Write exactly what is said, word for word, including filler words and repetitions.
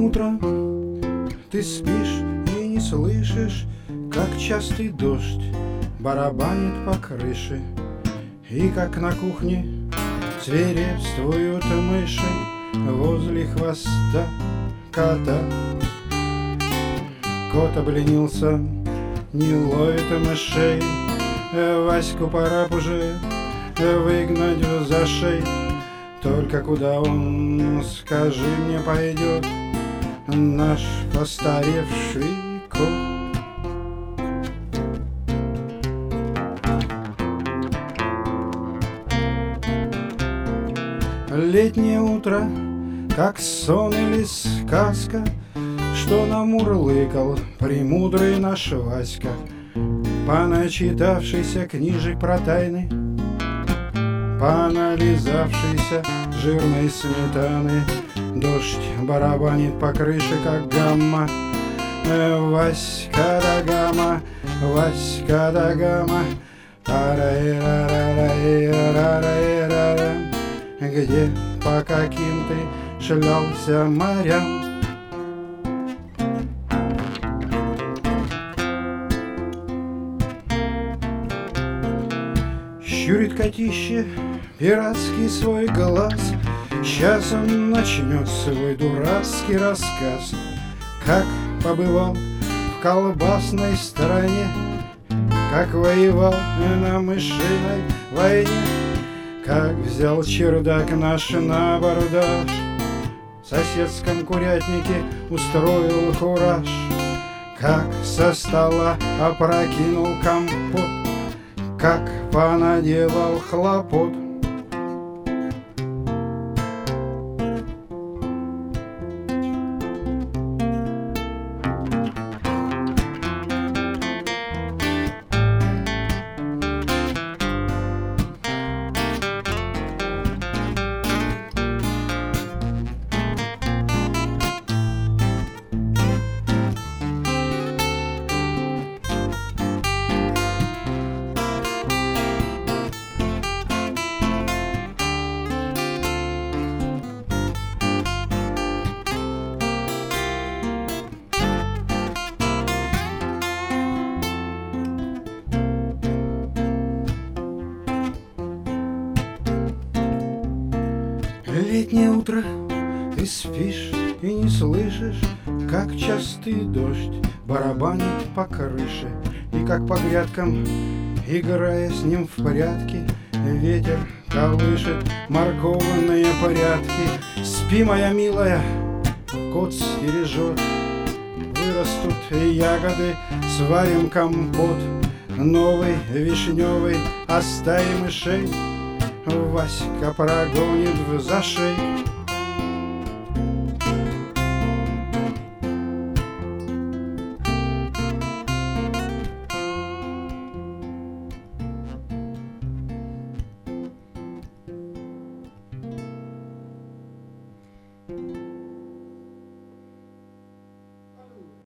утро ты спишь и не слышишь, как частый дождь барабанит по крыше, и как на кухне свирепствуют мыши возле хвоста кота. Кот обленился, не ловит мышей, Ваську пора б уже выгнать в зашей. Только куда он, скажи мне, пойдет наш постаревший кот? Летнее утро, как сон или сказка, что намурлыкал премудрый наш Васька, поначитавшийся книжек про тайны, понализавшийся жирной сметаны. Дождь барабанит по крыше, как гамма. Васька да гамма, Васька да гамма. Где, по каким ты шлялся морям? Щурит котище пиратский свой глаз, сейчас он начнет свой дурацкий рассказ, как побывал в колбасной стране, как воевал на мышиной войне, как взял чердак наш на абордаж, в соседском курятнике устроил кураж, как со стола опрокинул компот, как понаделал хлопот. Летнее утро, ты спишь и не слышишь, как частый дождь барабанит по крыше, и как по грядкам, играя с ним в порядке, ветер колышет морковные порядки. Спи, моя милая, кот стережет, вырастут ягоды, сварим компот новый, вишневый, оставим мышей, Васька прогонит в зашей.